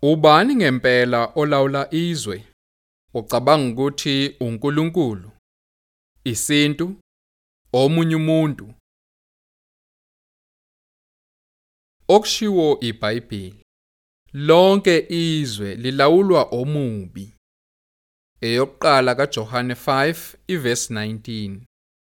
Ubani ngempela olawula izwe? Ucabanga ukuthi uNkulunkulu, isintu, omunye umuntu? Okushiwo iBhayibheli, lonke izwe lilawulwa omubi. Eyokuqala kaJohane 5 ivesi 19.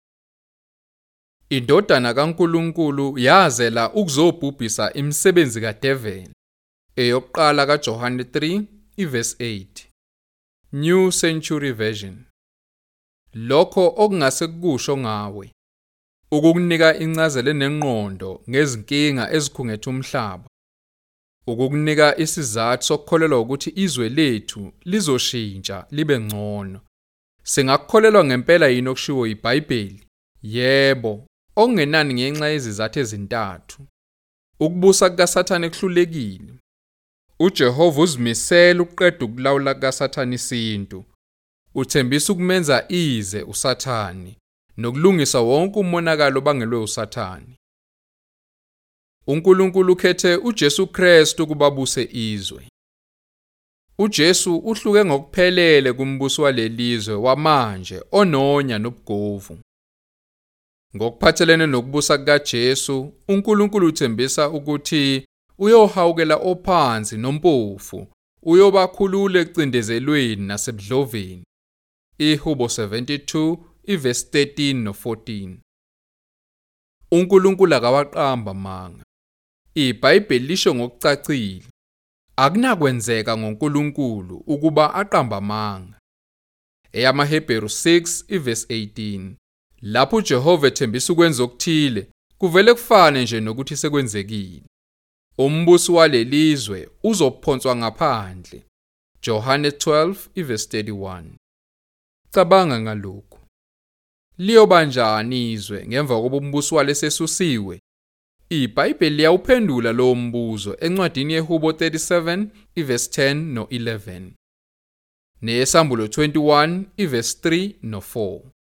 Indodana kaNkulunkulu yazela ukuzobhubhisa imisebenzi kaDeveli. Eyokuqala kaJohane 3 ivesi 8. New Century Version. Lokho okungase kusho ngawe, ukukunika incazelo enengqondo ngezinkinga ezikhungethe umhlaba, ukukunika isizathu sokukholelwa ukuthi izwe lethu lizoshintsha libe ngcono. Singakukholelwa ngempela yini okushiwo iBhayibheli? Yebo, okungenani ngenxa yezizathu ezintathu. Ukubusa kukaSathane kuhlulekile. uJehova uzimisela ukuqeda ukulawula kukaSathane isintu. Uthembisa ukumenza ize uSathane nokulungisa wonke umonakalo obangelwe uSathane. uNkulunkulu ukhethe uJesu Kristu ukuba abuse izwe. uJesu uhluke ngokuphelele kumbuso walelizwe wamanje ononya nobugovu. Ngokuphathelene nokubusa kukaJesu, uNkulunkulu uthembisa ukuthi uyohawukela ophansi nompofu, uyobakhulula ekucindezelweni nasebudloveni. IHubo 72 ivesi 13 no14. uNkulunkulu akawaqamba amanga. iBhayibheli lisho ngokucacile, akunakwenzeka ngoNkulunkulu ukuba aqamba amanga. EyamaHebheru 6 ivesi 18. Lapho uJehova ethembisa ukwenza okuthile, kuvele kufane nje nokuthi sekwenzekile. Umbuso walelizwe uzophonswa ngaphandle. Johane 12 ivesi 31. Cabanga ngalokhu. Liyobanjani izwe ngemva kokuba umbuso walesesusiwe? iBhayibheli liyawuphendula lowo mbuzo encwadini yeHubo 37 ivesi 10 no11. NeSambulo 21 ivesi 3 no4.